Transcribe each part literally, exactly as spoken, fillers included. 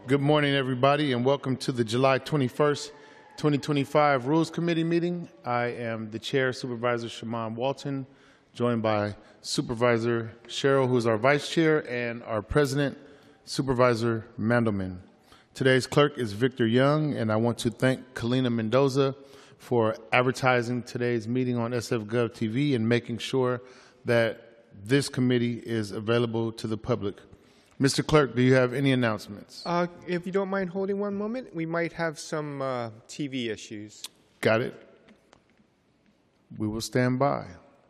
Good morning, everybody, and welcome to the July twenty-first, twenty twenty-five Rules Committee meeting. I am the Chair, Supervisor Shaman Walton, joined by Supervisor Cheryl, who is our Vice Chair, and our President, Supervisor Mandelman. Today's clerk is Victor Young, and I want to thank Kalina Mendoza for advertising today's meeting on S F Gov T V and making sure that this committee is available to the public. Mister Clerk, do you have any announcements? Uh, if you don't mind holding one moment, we might have some uh, T V issues. Got it. We will stand by.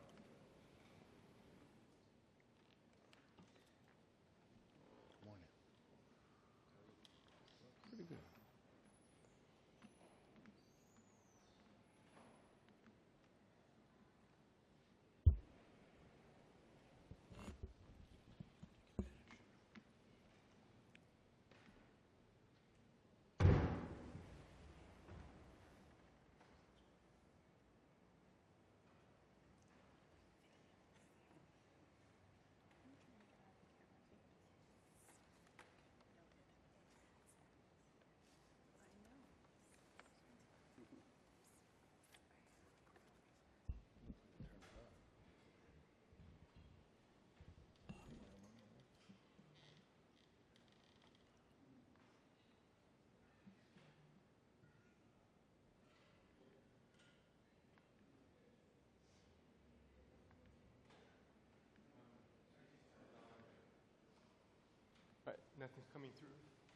But nothing's coming through.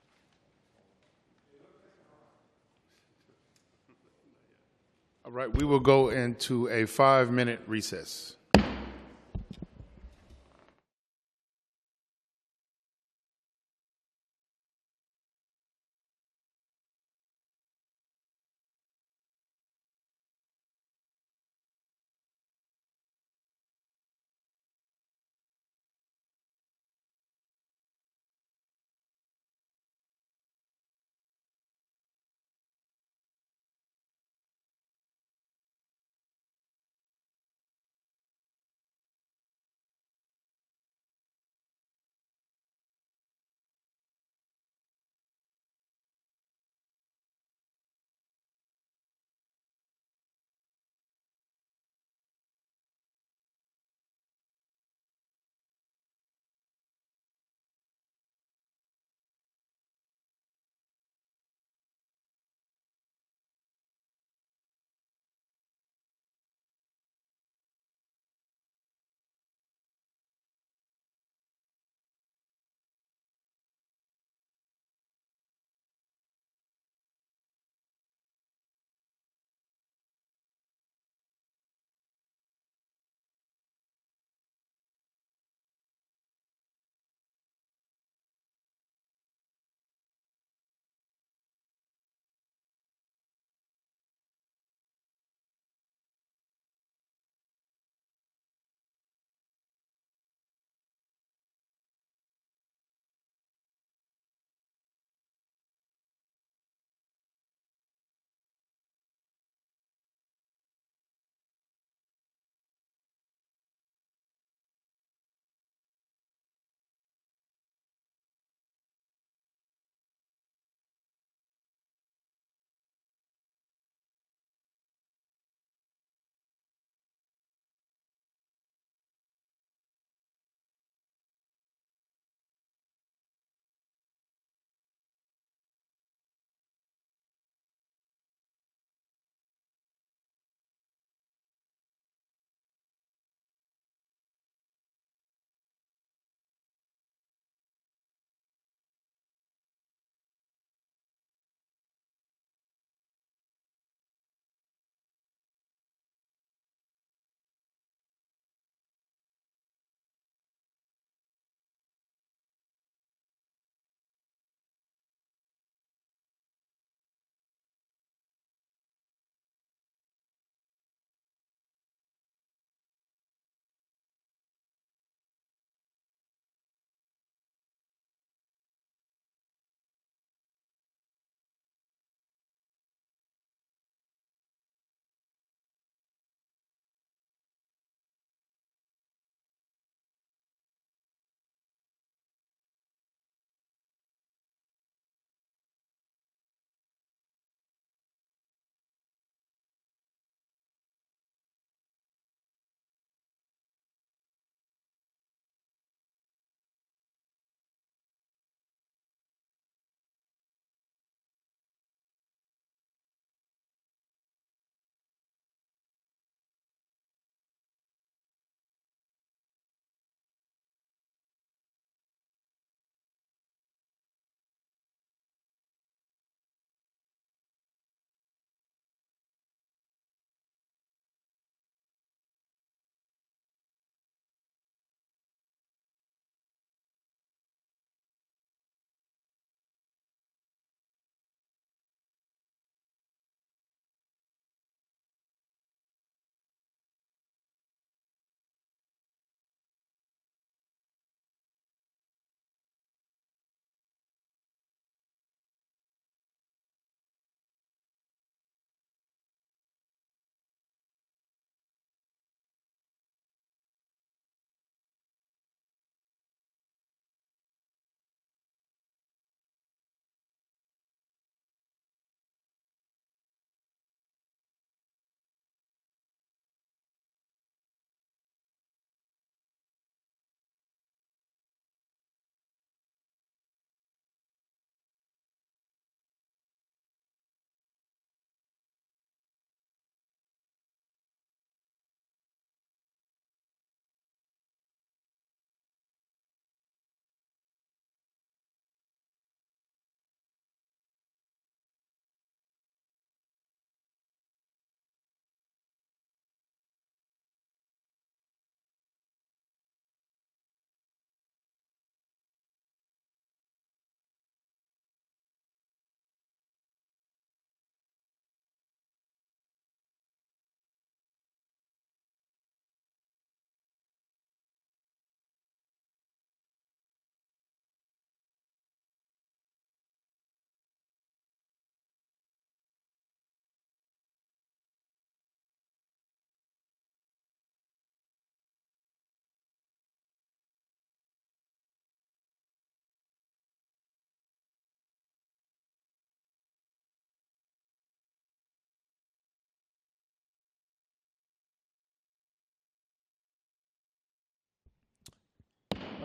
All right, we will go into a five-minute recess.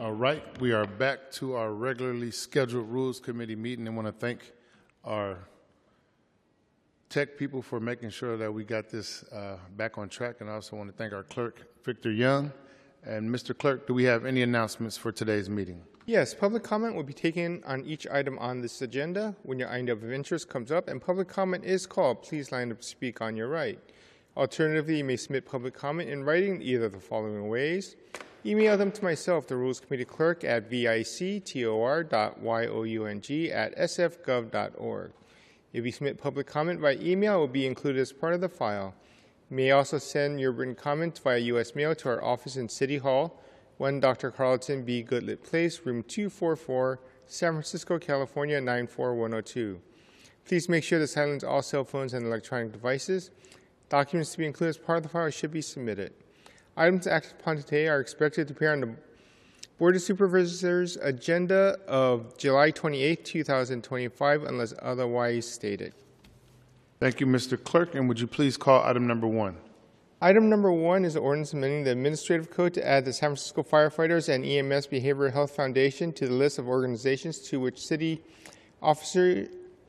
All right, we are back to our regularly scheduled Rules Committee meeting. I want to thank our tech people for making sure that we got this uh, back on track, and I also want to thank our clerk, Victor Young. And Mister Clerk, do we have any announcements for today's meeting? Yes, public comment will be taken on each item on this agenda. When your item of interest comes up and public comment is called, please line up to speak on your right. Alternatively, you may submit public comment in writing in either of the following ways. Email them to myself, the Rules Committee Clerk, at victor dot young at s f gov dot org. If you submit public comment by email, it will be included as part of the file. You may also send your written comments via U S mail to our office in City Hall, one Doctor Carlton B. Goodlett Place, room two forty-four, San Francisco, California, nine four one oh two. Please make sure to silence all cell phones and electronic devices. Documents to be included as part of the file should be submitted. Items acted upon today are expected to appear on the Board of Supervisors agenda of July twenty-eighth, two thousand twenty-five, unless otherwise stated. Thank you, Mister Clerk, and would you please call item number one? Item number one is the ordinance amending the administrative code to add the San Francisco Firefighters and E M S Behavioral Health Foundation to the list of organizations to which city officers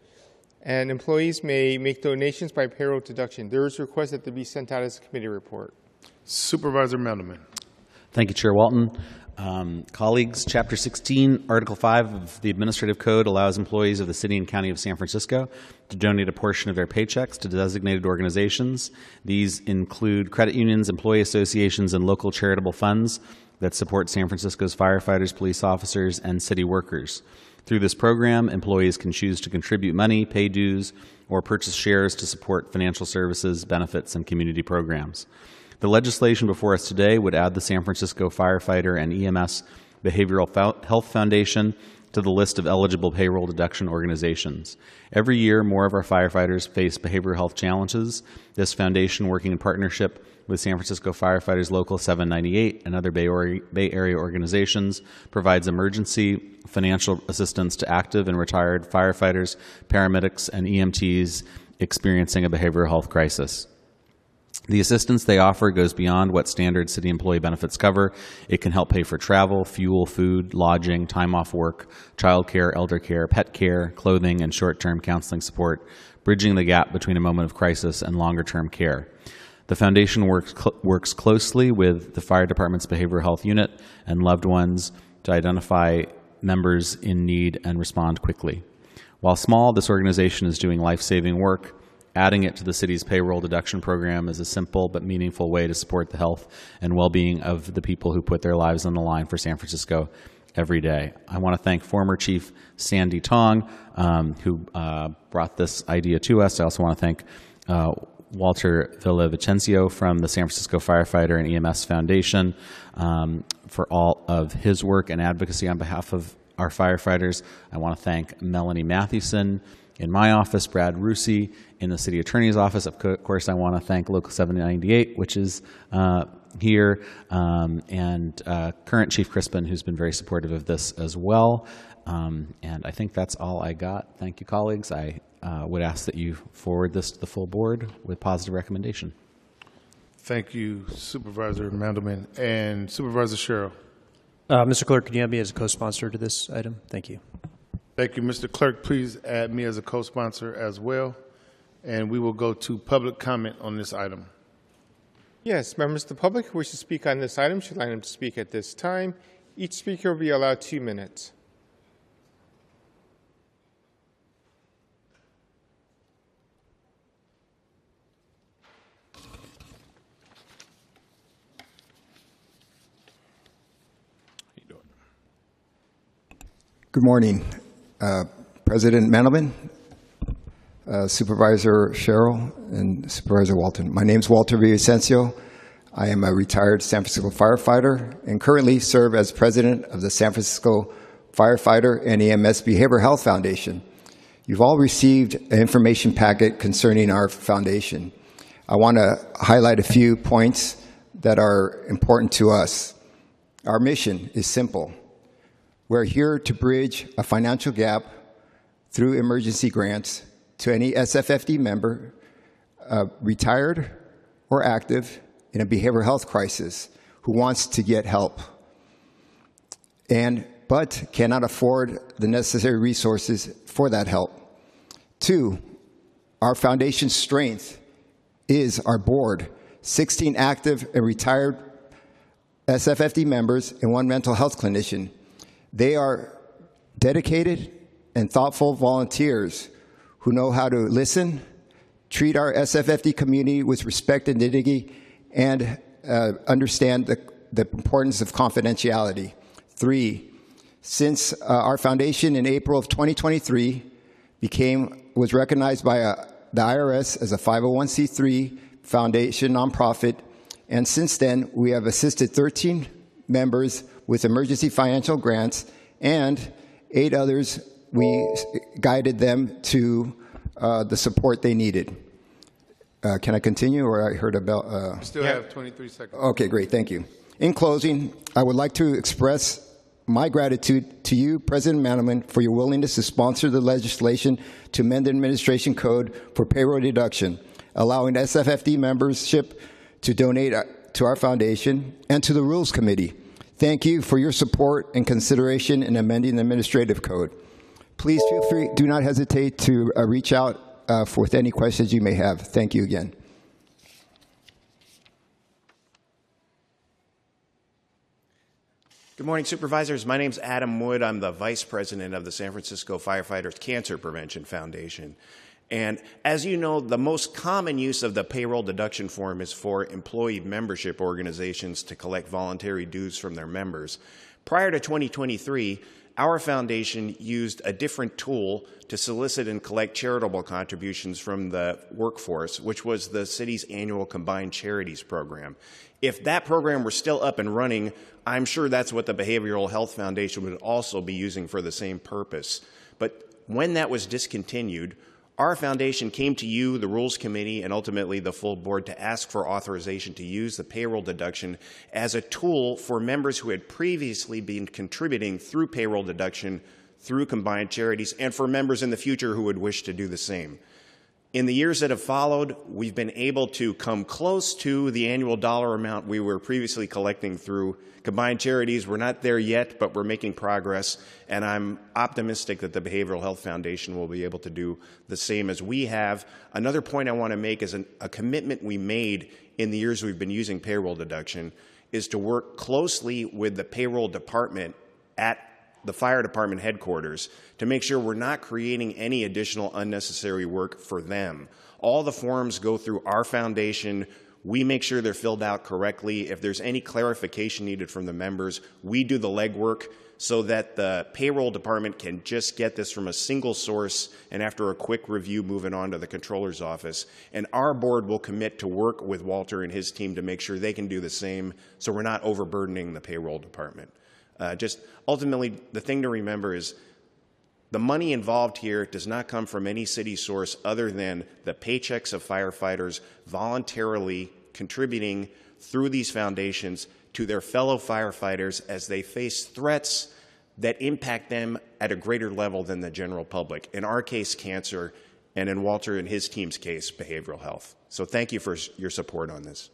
and employees may make donations by payroll deduction. There is a request that they be sent out as a committee report. Supervisor Mandelman. Thank you, Chair Walton. Um, colleagues, Chapter sixteen, Article five of the Administrative Code allows employees of the City and County of San Francisco to donate a portion of their paychecks to designated organizations. These include credit unions, employee associations, and local charitable funds that support San Francisco's firefighters, police officers, and city workers. Through this program, employees can choose to contribute money, pay dues, or purchase shares to support financial services, benefits, and community programs. The legislation before us today would add the San Francisco Firefighter and E M S Behavioral Health Foundation to the list of eligible payroll deduction organizations. Every year, more of our firefighters face behavioral health challenges. This foundation, working in partnership with San Francisco Firefighters Local seven ninety-eight and other Bay Area organizations, provides emergency financial assistance to active and retired firefighters, paramedics, and E M Ts experiencing a behavioral health crisis. The assistance they offer goes beyond what standard city employee benefits cover. It can help pay for travel, fuel, food, lodging, time off work, child care, elder care, pet care, clothing, and short-term counseling support, bridging the gap between a moment of crisis and longer-term care. The foundation works, cl- works closely with the fire department's behavioral health unit and loved ones to identify members in need and respond quickly. While small, this organization is doing life-saving work. Adding it to the city's payroll deduction program is a simple but meaningful way to support the health and well-being of the people who put their lives on the line for San Francisco every day. I want to thank former Chief Sandy Tong, um, who uh, brought this idea to us. I also want to thank uh, Walter Villavicencio from the San Francisco Firefighter and E M S Foundation um, for all of his work and advocacy on behalf of our firefighters. I want to thank Melanie Mathewson in my office, Brad Rusi in the City Attorney's office. Of course, I want to thank Local seven ninety-eight, which is uh, here, um, and uh, current Chief Crispin, who's been very supportive of this as well. Um, and I think that's all I got. Thank you, colleagues. I uh, would ask that you forward this to the full board with positive recommendation. Thank you, Supervisor Mandelman. And Supervisor Sherrill. Uh, Mister Clerk, can you add me as a co-sponsor to this item? Thank you. Thank you, Mister Clerk. Please add me as a co-sponsor as well. And we will go to public comment on this item. Yes, members of the public who wish to speak on this item should line up to speak at this time. Each speaker will be allowed two minutes. Good morning, uh, President Mandelman, uh, Supervisor Sherrill, and Supervisor Walton. My name is Walter Villavicencio. I am a retired San Francisco firefighter and currently serve as president of the San Francisco Firefighter and E M S Behavioral Health Foundation. You've all received an information packet concerning our foundation. I want to highlight a few points that are important to us. Our mission is simple. We're here to bridge a financial gap through emergency grants to any S F F D member, uh, retired or active, in a behavioral health crisis who wants to get help. and but cannot afford the necessary resources for that help. Two, our foundation's strength is our board, sixteen active and retired S F F D members and one mental health clinician. They are dedicated and thoughtful volunteers who know how to listen, treat our S F F D community with respect and dignity, and uh, understand the, the importance of confidentiality. Three, since uh, our foundation in April of twenty twenty-three became, was recognized by uh, the I R S as a five oh one c three foundation nonprofit, and since then we have assisted thirteen members with emergency financial grants, and eight others we guided them to uh, the support they needed. Uh, can I continue, or I heard about... Uh, Still Yeah. have twenty-three seconds. Okay, great. Thank you. In closing, I would like to express my gratitude to you, President Mandelman, for your willingness to sponsor the legislation to amend the administration code for payroll deduction, allowing S F F D membership to donate to our foundation, and to the Rules Committee. Thank you for your support and consideration in amending the administrative code. Please feel free, do not hesitate to uh, reach out uh, for, with any questions you may have. Thank you again. Good morning, Supervisors. My name's Adam Wood. I'm the Vice President of the San Francisco Firefighters Cancer Prevention Foundation. And as you know, the most common use of the payroll deduction form is for employee membership organizations to collect voluntary dues from their members. Prior to twenty twenty-three, our foundation used a different tool to solicit and collect charitable contributions from the workforce, which was the city's annual Combined Charities program. If that program were still up and running, I'm sure that's what the Behavioral Health Foundation would also be using for the same purpose. But when that was discontinued, our foundation came to you, the Rules Committee, and ultimately the full board to ask for authorization to use the payroll deduction as a tool for members who had previously been contributing through payroll deduction through Combined Charities, and for members in the future who would wish to do the same. In the years that have followed, we've been able to come close to the annual dollar amount we were previously collecting through Combined Charities. We're not there yet, but we're making progress, and I'm optimistic that the Behavioral Health Foundation will be able to do the same as we have. Another point I want to make is an, a commitment we made in the years we've been using payroll deduction is to work closely with the payroll department at the fire department headquarters to make sure we're not creating any additional unnecessary work for them. All the forms go through our foundation. We make sure they're filled out correctly. If there's any clarification needed from the members, we do the legwork so that the payroll department can just get this from a single source and after a quick review move it on to the controller's office. And our board will commit to work with Walter and his team to make sure they can do the same so we're not overburdening the payroll department. Uh, just ultimately, the thing to remember is the money involved here does not come from any city source other than the paychecks of firefighters voluntarily contributing through these foundations to their fellow firefighters as they face threats that impact them at a greater level than the general public. In our case, cancer, and in Walter and his team's case, behavioral health. So thank you for your support on this.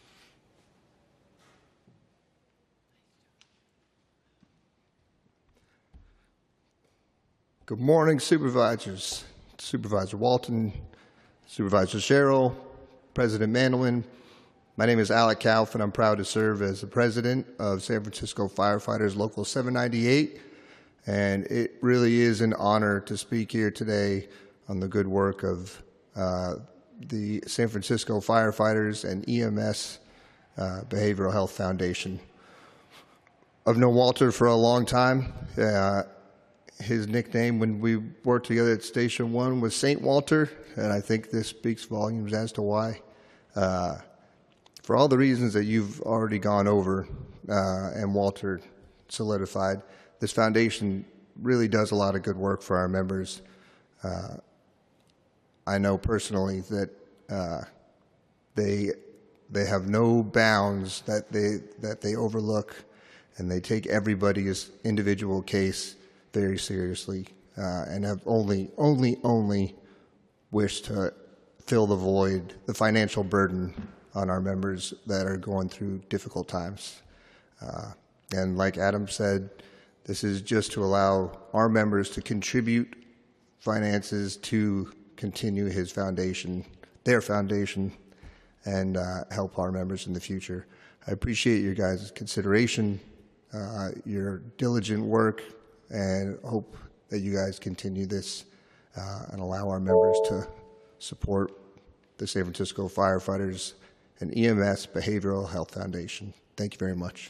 Good morning, Supervisors. Supervisor Walton, Supervisor Sherrill, President Mandelman. My name is Alec Kauf, and I'm proud to serve as the President of San Francisco Firefighters Local seven ninety-eight. And it really is an honor to speak here today on the good work of uh, the San Francisco Firefighters and E M S uh, Behavioral Health Foundation. I've known Walter for a long time. Uh, His nickname when we worked together at Station One was Saint Walter, and I think this speaks volumes as to why. Uh, for all the reasons that you've already gone over uh, and Walter solidified, this foundation really does a lot of good work for our members. Uh, I know personally that uh, they they have no bounds that they that they overlook, and they take everybody's individual case very seriously, uh, and have only, only, only wished to fill the void, the financial burden on our members that are going through difficult times. Uh, and like Adam said, This is just to allow our members to contribute finances to continue his foundation, their foundation, and uh, help our members in the future. I appreciate your guys' consideration, uh, your diligent work, and hope that you guys continue this uh, and allow our members to support the San Francisco Firefighters and E M S Behavioral Health Foundation. Thank you very much.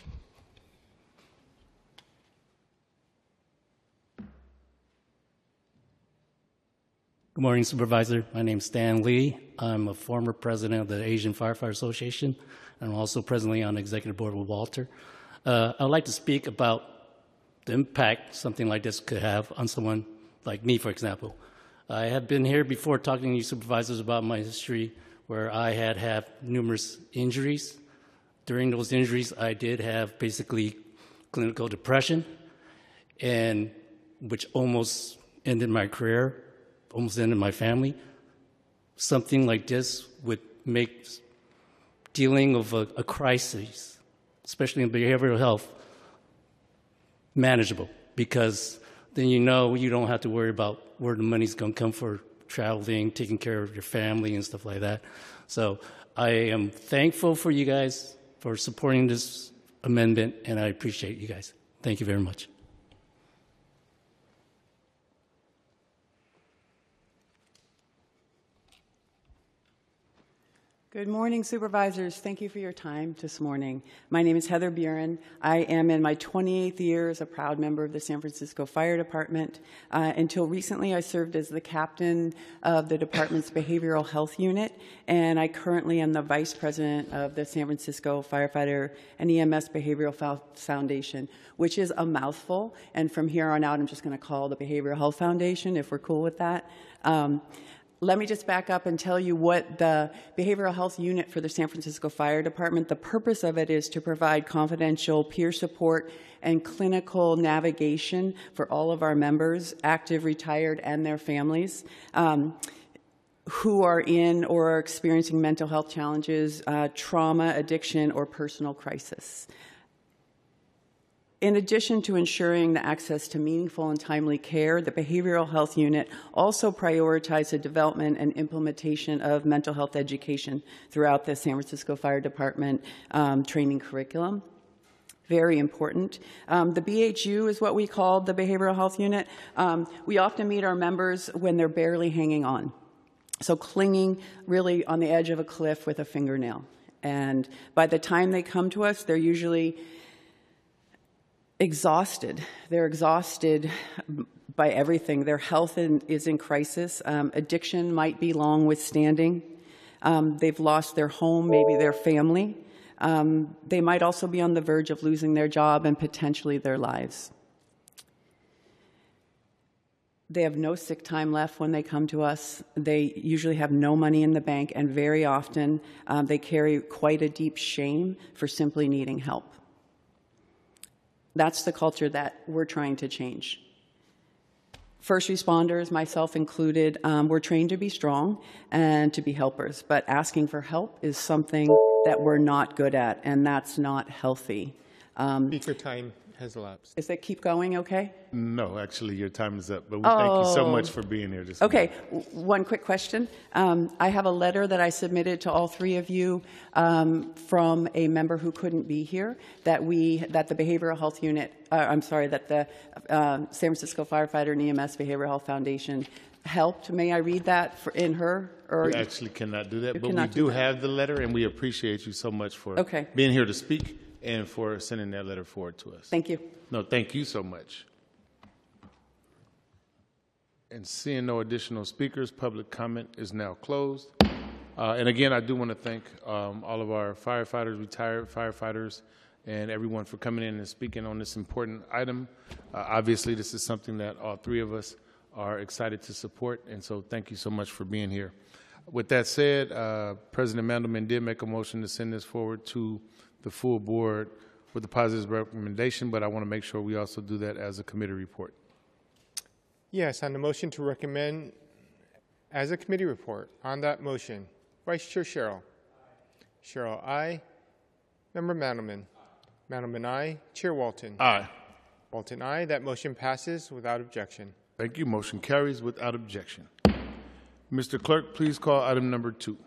Good morning, Supervisor. My name is Stan Lee. I'm a former president of the Asian Firefighter Association, and I'm also presently on the executive board with Walter. Uh, I'd like to speak about the impact something like this could have on someone like me, for example. I have been here before talking to you supervisors about my history where I had had numerous injuries. During those injuries, I did have basically clinical depression, and which almost ended my career, almost ended my family. Something like this would make dealing with a, a crisis, especially in behavioral health, manageable, because then you know you don't have to worry about where the money's going to come for traveling, taking care of your family and stuff like that. So I am thankful for you guys for supporting this amendment, and I appreciate you guys. Thank you very much. Good morning, supervisors. Thank you for your time this morning. My name is Heather Buren. I am in my twenty-eighth year as a proud member of the San Francisco Fire Department. Uh, until recently, I served as the captain of the department's behavioral health unit, and I currently am the vice president of the San Francisco Firefighter and E M S Behavioral Foundation, which is a mouthful. And from here on out, I'm just going to call the Behavioral Health Foundation, if we're cool with that. Um, Let me just back up and tell you what the Behavioral Health Unit for the San Francisco Fire Department, the purpose of it is to provide confidential peer support and clinical navigation for all of our members, active, retired, and their families, um, who are in or are experiencing mental health challenges, uh, trauma, addiction, or personal crisis. In addition to ensuring the access to meaningful and timely care, the Behavioral Health Unit also prioritizes the development and implementation of mental health education throughout the San Francisco Fire Department um, training curriculum. Very important. Um, the B H U is what we call the Behavioral Health Unit. Um, we often meet our members when they're barely hanging on. So clinging really on the edge of a cliff with a fingernail. And by the time they come to us, they're usually exhausted. They're exhausted by everything. Their health in, is in crisis. Um, addiction might be long withstanding. Um, they've lost their home, maybe their family. Um, they might also be on the verge of losing their job and potentially their lives. They have no sick time left when they come to us. They usually have no money in the bank, and very often um, they carry quite a deep shame for simply needing help. That's the culture that we're trying to change. First responders, myself included, um, we're trained to be strong and to be helpers, but asking for help is something that we're not good at, and that's not healthy. Um, Speaker time has elapsed. Is it keep going okay? No, actually, your time is up, but we thank you so Oh. much for being here this Okay, morning. w- one quick question. Um, I have a letter that I submitted to all three of you um, from a member who couldn't be here that we, that the Behavioral Health Unit, uh, I'm sorry, that the uh, San Francisco Firefighter and E M S Behavioral Health Foundation helped. May I read that for, in her? Or We actually cannot do that, You but we cannot do do that. have the letter, and we appreciate you so much for Okay. being here to speak and for sending that letter forward to us. Thank you. No, thank you so much. And seeing no additional speakers, public comment is now closed. Uh, and again, I do want to thank um, all of our firefighters, retired firefighters, and everyone for coming in and speaking on this important item. Uh, obviously, this is something that all three of us are excited to support, and so thank you so much for being here. With that said, uh, President Mandelman did make a motion to send this forward to the full board with a positive recommendation, but I want to make sure we also do that as a committee report. Yes, on the motion to recommend as a committee report, on that motion, Vice Chair Sherrill. Sherrill, aye. Member Mandelman. Mandelman, aye. Chair Walton. Aye. Walton, aye. That motion passes without objection. Thank you. Motion carries without objection. Mister Clerk, please call item number two.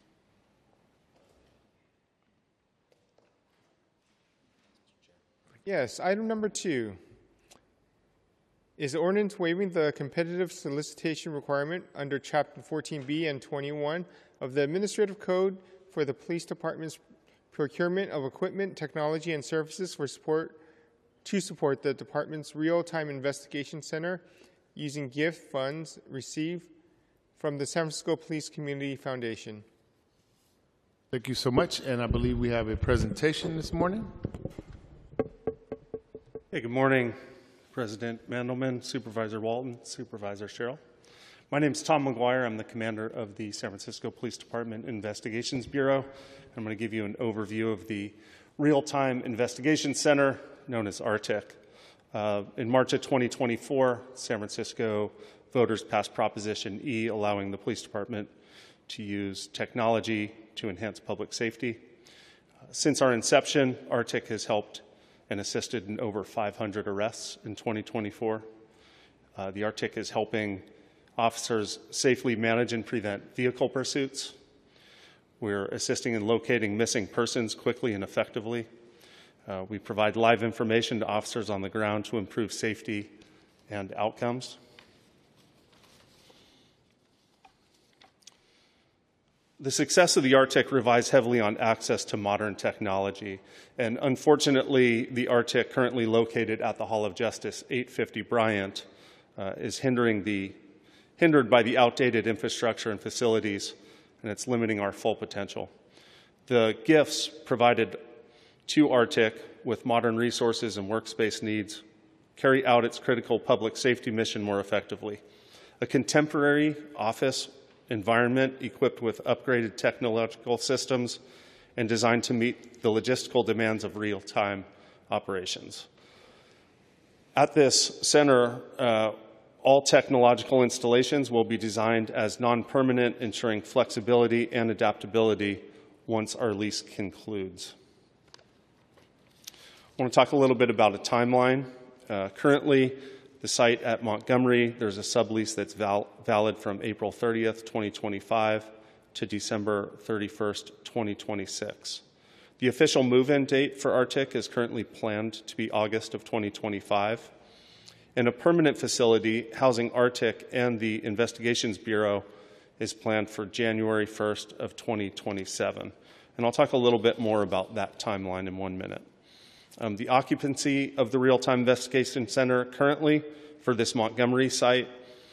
Yes, item number two is the ordinance waiving the competitive solicitation requirement under Chapter fourteen B and twenty-one of the Administrative Code for the Police Department's procurement of equipment, technology, and services for support to support the department's real-time investigation center using gift funds received from the San Francisco Police Community Foundation. Thank you so much, and I believe we have a presentation this morning. Hey, good morning, President Mandelman, Supervisor Walton, Supervisor Sherrill. My name is Tom McGuire. I'm the commander of the San Francisco Police Department Investigations Bureau. I'm going to give you an overview of the Real-Time Investigation Center, known as R T I C. Uh, in March of twenty twenty-four, San Francisco voters passed Proposition E, allowing the police department to use technology to enhance public safety. Uh, since our inception, R T I C has helped and assisted in over five hundred arrests in twenty twenty-four. Uh, the R T I C is helping officers safely manage and prevent vehicle pursuits. We're assisting in locating missing persons quickly and effectively. Uh, we provide live information to officers on the ground to improve safety and outcomes. The success of the R T I C relies heavily on access to modern technology, and unfortunately, the R T I C currently located at the Hall of Justice, eight fifty Bryant, uh, is hindering the, hindered by the outdated infrastructure and facilities, and it's limiting our full potential. The gifts provided to R T I C with modern resources and workspace needs carry out its critical public safety mission more effectively. A contemporary office environment equipped with upgraded technological systems and designed to meet the logistical demands of real-time operations. At this center, uh, all technological installations will be designed as non-permanent, ensuring flexibility and adaptability once our lease concludes. I want to talk a little bit about a timeline. Uh, currently, the site at Montgomery, there's a sublease that's val valid from April thirtieth, twenty twenty-five to December thirty-first, twenty twenty-six. The official move-in date for R T I C is currently planned to be August of twenty twenty-five. And a permanent facility housing R T I C and the Investigations Bureau is planned for January first of twenty twenty-seven. And I'll talk a little bit more about that timeline in one minute. Um, the occupancy of the Real-Time Investigation Center currently for this Montgomery site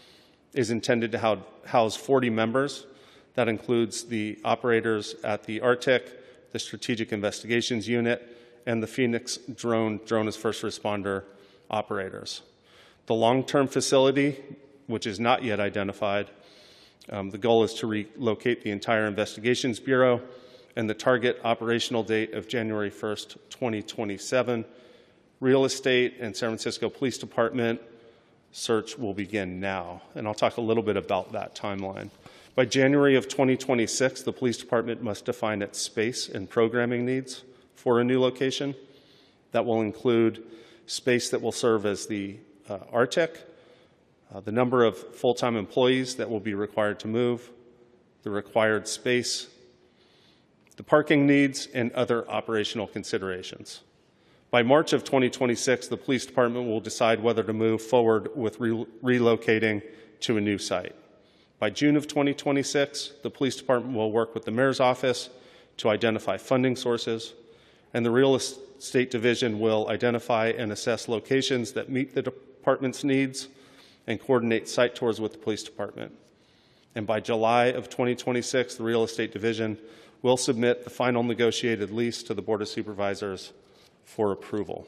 is intended to house forty members. That includes the operators at the R T I C, the Strategic Investigations Unit, and the Phoenix Drone, Drone as First Responder operators. The long-term facility, which is not yet identified, um, the goal is to relocate the entire Investigations Bureau, and the target operational date of January first, twenty twenty-seven. Real estate and San Francisco Police Department search will begin now, and I'll talk a little bit about that timeline. By January of twenty twenty-six, the police department must define its space and programming needs for a new location. That will include space that will serve as the uh, R T I C, uh, the number of full-time employees that will be required to move, the required space, the parking needs, and other operational considerations. By March of twenty twenty-six, the police department will decide whether to move forward with re relocating to a new site. By June of twenty twenty-six, the police department will work with the mayor's office to identify funding sources, and the real estate division will identify and assess locations that meet the department's needs and coordinate site tours with the police department. And by July of twenty twenty-six, the real estate division will submit the final negotiated lease to the Board of Supervisors for approval.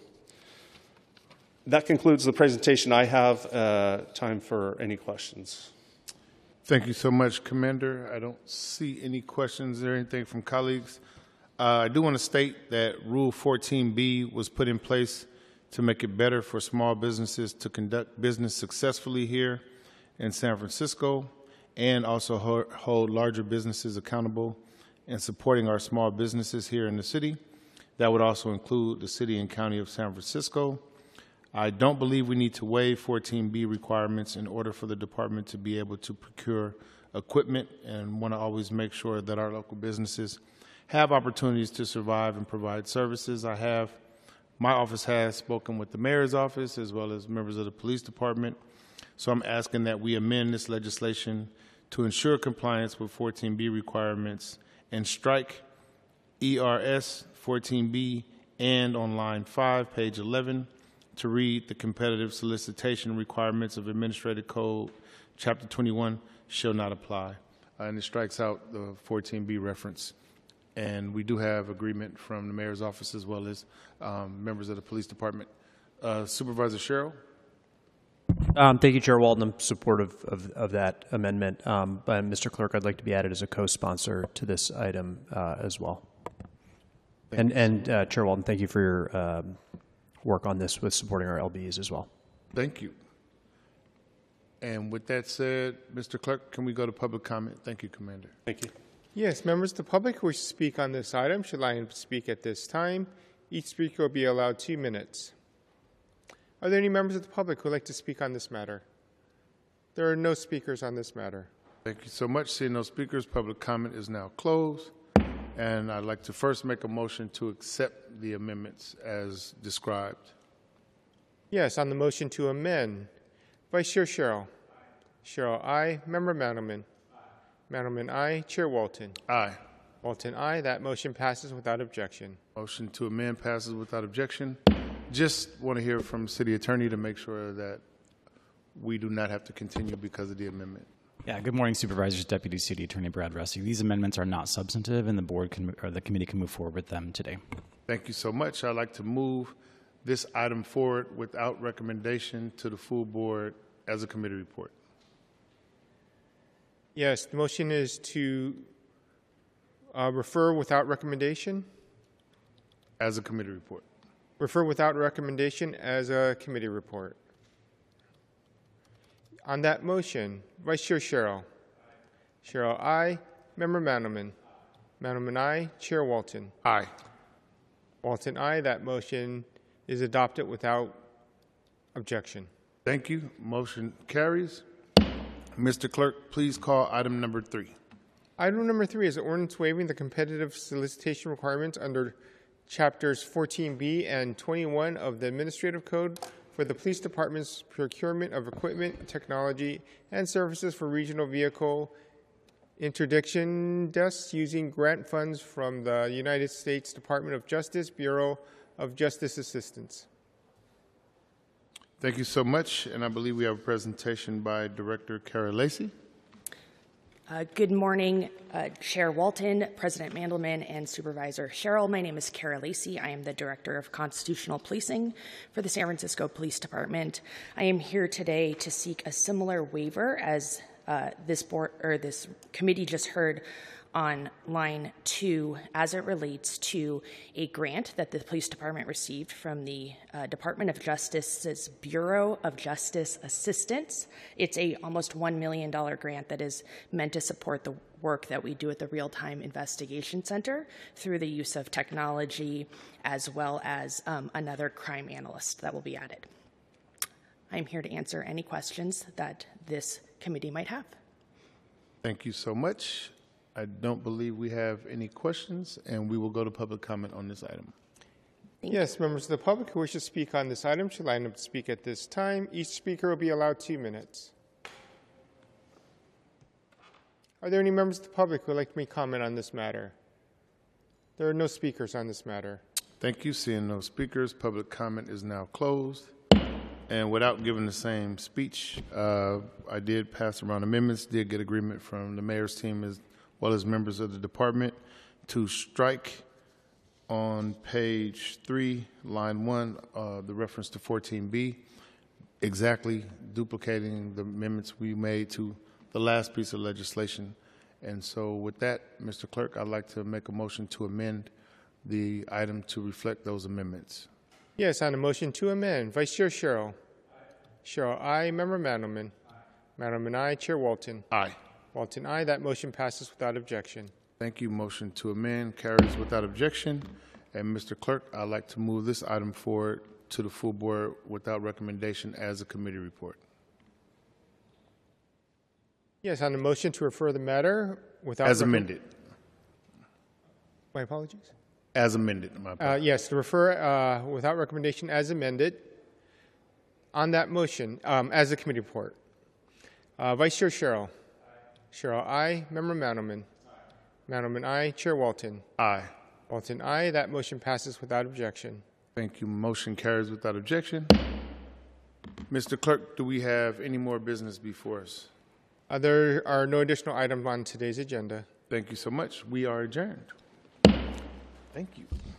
That concludes the presentation I have. Uh, time for any questions. Thank you so much, Commander. I don't see any questions or anything from colleagues. Uh, I do want to state that Rule fourteen B was put in place to make it better for small businesses to conduct business successfully here in San Francisco, and also ho hold larger businesses accountable in supporting our small businesses here in the city. That would also include the city and county of San Francisco. I don't believe we need to waive fourteen B requirements in order for the department to be able to procure equipment, and want to always make sure that our local businesses have opportunities to survive and provide services. I have, my office has spoken with the mayor's office as well as members of the police department. So I'm asking that we amend this legislation to ensure compliance with fourteen B requirements and strike E R S fourteen B and on line five, page eleven, to read the competitive solicitation requirements of Administrative Code, Chapter twenty-one, shall not apply. Uh, and it strikes out the fourteen B reference. And we do have agreement from the mayor's office as well as um, members of the police department. Uh, Supervisor Sherrill? Um, thank you, Chair Walton. I'm supportive of, of that amendment. Um, but Mister Clerk, I'd like to be added as a co-sponsor to this item uh, as well. Thank and you. and uh, Chair Walton, thank you for your um, work on this with supporting our L Bs as well. Thank you. And with that said, Mister Clerk, can we go to public comment? Thank you, Commander. Thank you. Yes, members of the public who wish to speak on this item should line up to speak at this time. Each speaker will be allowed two minutes. Are there any members of the public who would like to speak on this matter? There are no speakers on this matter. Thank you so much. Seeing no speakers, public comment is now closed. And I'd like to first make a motion to accept the amendments as described. Yes, on the motion to amend, Vice Chair Sherrill. Sherrill, aye. Member Mandelman. Mandelman, aye. Chair Walton. Aye. Walton, aye. That motion passes without objection. Motion to amend passes without objection. Just want to hear from City Attorney to make sure that we do not have to continue because of the amendment. Yeah, good morning, Supervisors. Deputy City Attorney Brad Russi. These amendments are not substantive, and the board can, or the committee can move forward with them today. Thank you so much. I'd like to move this item forward without recommendation to the full board as a committee report. Yes, the motion is to uh, refer without recommendation. As a committee report. Refer without recommendation as a committee report. On that motion, Vice Chair Sherrill. Sherrill, aye. Member Mandelman. Mandelman, aye. Chair Walton. Aye. Walton, aye. That motion is adopted without objection. Thank you. Motion carries. Mister Clerk, please call item number three. Item number three is an ordinance waiving the competitive solicitation requirements under Chapters fourteen B and twenty-one of the Administrative Code for the Police Department's procurement of equipment, technology, and services for regional vehicle interdiction desks using grant funds from the United States Department of Justice Bureau of Justice Assistance. Thank you so much. And I believe we have a presentation by Director Kara Lacey. Uh, good morning, uh, Chair Walton, President Mandelman, and Supervisor Sherrill. My name is Kara Lacey. I am the Director of Constitutional Policing for the San Francisco Police Department. I am here today to seek a similar waiver as uh, this board or this committee just heard on line two as it relates to a grant that the police department received from the uh, Department of Justice's Bureau of Justice Assistance. It's a almost one million dollars grant that is meant to support the work that we do at the Real-Time Investigation Center through the use of technology as well as um, another crime analyst that will be added. I'm here to answer any questions that this committee might have. Thank you so much. I don't believe we have any questions, and we will go to public comment on this item. Thank yes, you. Members of the public who wish to speak on this item should line up to speak at this time. Each speaker will be allowed two minutes. Are there any members of the public who would like me to comment on this matter? There are no speakers on this matter. Thank you. Seeing no speakers, public comment is now closed. And without giving the same speech, uh, I did pass around amendments, did get agreement from the mayor's team as well as members of the department to strike on page three, line one, uh, the reference to fourteen B, exactly duplicating the amendments we made to the last piece of legislation. And so with that, Mister Clerk, I'd like to make a motion to amend the item to reflect those amendments. Yes, on the motion to amend, Vice Chair Sherrill. Aye. Sherrill, aye. Member Mandelman. Aye. Mandelman, aye. Chair Walton. Aye. Walton, aye. That motion passes without objection. Thank you. Motion to amend carries without objection. And Mister Clerk, I'd like to move this item forward to the full board without recommendation as a committee report. Yes, on the motion to refer the matter without... As recom- amended. My apologies. As amended. My Uh, apologies. yes, to refer uh, without recommendation as amended. On that motion, um, as a committee report. Uh, Vice Chair Sherrill. Aye. Sherrill, aye. Member Mandelman. Aye. Mandelman, aye. Chair Walton. Aye. Walton, aye. That motion passes without objection. Thank you. Motion carries without objection. Mister Clerk, do we have any more business before us? Uh, there are no additional items on today's agenda. Thank you so much. We are adjourned. Thank you.